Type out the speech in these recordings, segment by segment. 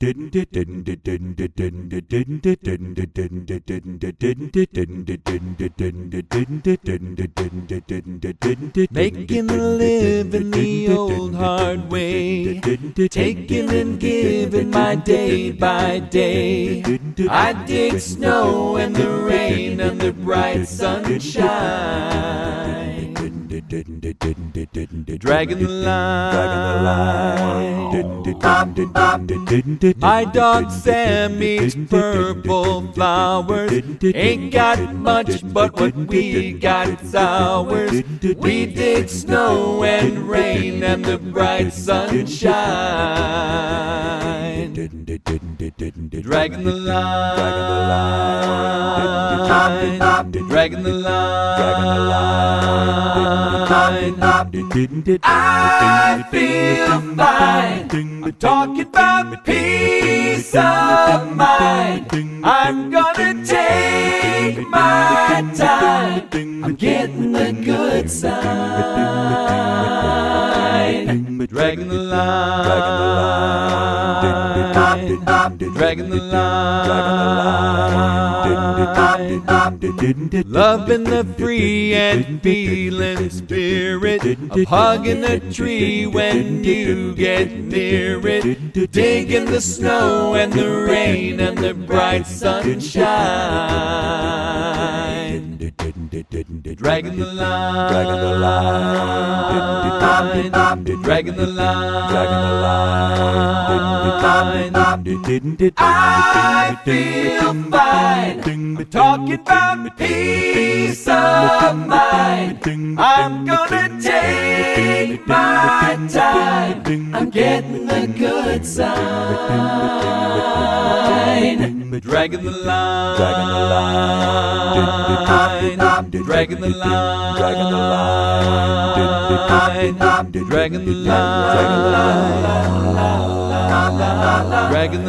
Making a living the old hard way, taking and giving my day by day. I dig snow and the rain and the bright sunshine. Dragging the line. My dog Sam eats purple flowers. Ain't got much, but what we got's ours. We dig snow and rain and the bright sunshine. Dragging the line. Dragging the line. I feel fine. I'm talking about peace of mind. I'm gonna take my time. I'm getting the good side. Dragging the line. Dragging the line. Loving the free and feeling spirit of hugging a tree when you get near it. Digging the snow and the rain and the bright sunshine. Dragging the line. Dragging the line. Dragging the line. I feel fine. We're talking about peace of mind. I'm gonna take my time. I'm getting the good side. Dragging the line. Dragging the line. Dragging the line. Dragging the line. Dragging the line. Dragging the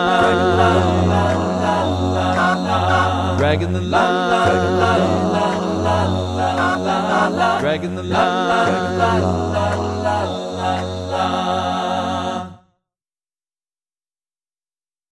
line. Dragging the line. Dragging the line.